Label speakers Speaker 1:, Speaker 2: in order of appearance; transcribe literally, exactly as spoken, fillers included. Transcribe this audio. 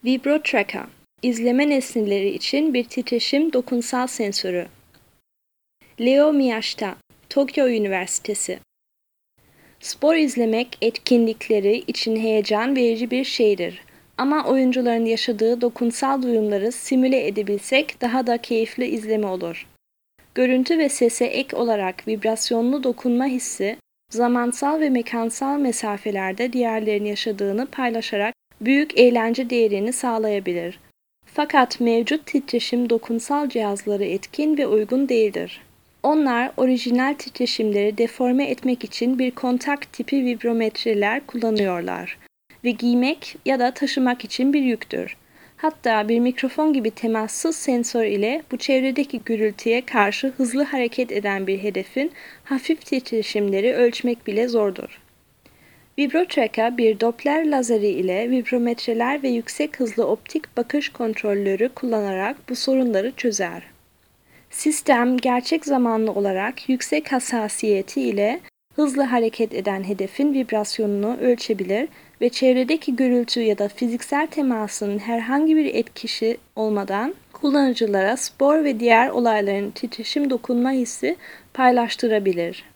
Speaker 1: Vibrotraka, izleme nesneleri için bir titreşim dokunsal sensörü. Leo Miyashita, Tokyo Üniversitesi. Spor izlemek etkinlikleri için heyecan verici bir şeydir. Ama oyuncuların yaşadığı dokunsal duyumları simüle edebilsek daha da keyifli izleme olur. Görüntü ve sese ek olarak vibrasyonlu dokunma hissi, zamansal ve mekansal mesafelerde diğerlerinin yaşadığını paylaşarak büyük eğlence değerini sağlayabilir. Fakat mevcut titreşim dokunsal cihazları etkin ve uygun değildir. Onlar orijinal titreşimleri deforme etmek için bir kontak tipi vibrometreler kullanıyorlar ve giymek ya da taşımak için bir yüktür. Hatta bir mikrofon gibi temassız sensör ile bu çevredeki gürültüye karşı hızlı hareket eden bir hedefin hafif titreşimleri ölçmek bile zordur. Vibrotraka bir Doppler lazeri ile vibrometreler ve yüksek hızlı optik bakış kontrolörü kullanarak bu sorunları çözer. Sistem gerçek zamanlı olarak yüksek hassasiyeti ile hızlı hareket eden hedefin vibrasyonunu ölçebilir ve çevredeki gürültü ya da fiziksel temasının herhangi bir etkisi olmadan kullanıcılara spor ve diğer olayların titreşim dokunma hissi paylaştırabilir.